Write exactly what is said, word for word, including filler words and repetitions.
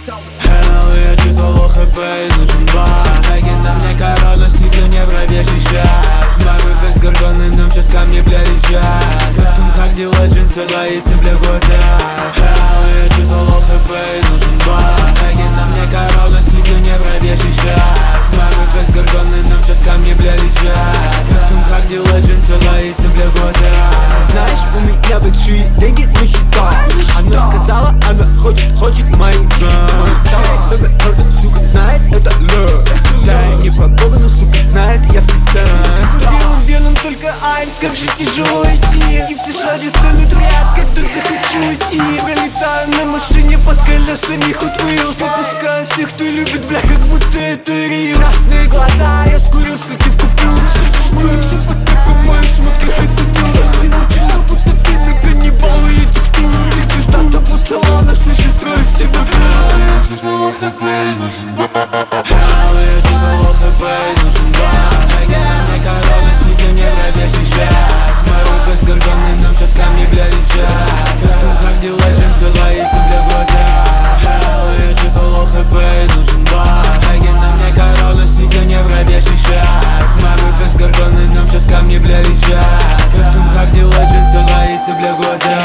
Hello, я чувствовал хп и нужен бак. Таги на мне король, но сидю не пробежишь шаг. Мамы без горгоны, нам сейчас камни бля лежат. Как там Харди Legend, все двоится бля в глазах. Hello, я чувствовал хп и нужен бак. Таги на мне король, но сидю не пробежишь шаг. Мамы без горгоны, нам сейчас камни бля лежат. Как там Харди Legend, все двоится бля в глазах. Знаешь, у меня большие деньги на счетах. Она сказала, она хочет, хочет мои деньги. Сука, знает, это лove. Да, я не про Бога, но сука знает, я фристайл. Студион веном только айс, как же тяжело идти. И все шаги станут в ряд, когда захочу уйти. Пролетаю на машине под колесами Hot Wheels. Выпускаю всех, кто любит, бля, как будто это рил. Красные глаза, я скурил, скотив купил. Все жмурю, все под таком, мои шмотки, это дура. Научила, будто в фильме каннибалы и диктуры. Ты пиздата, будто лана, слышь, строю себе план. Я чувствовал хп и нужен бак. Hello, я чувствовал хп и нужен бак. Таги на мне король, но сидю не пробежишь шаг. Мэру без горгоны, нам сейчас камни бля лежат. Как там Харди Legend, все двоится бля в глазах. Hello, я чувствовал хп и нужен бак. Таги на мне король, но сидю не пробежишь шаг. Мэру без горгоны, нам сейчас камни бля лежат. Как там Харди Legend, все двоится бля в глазах.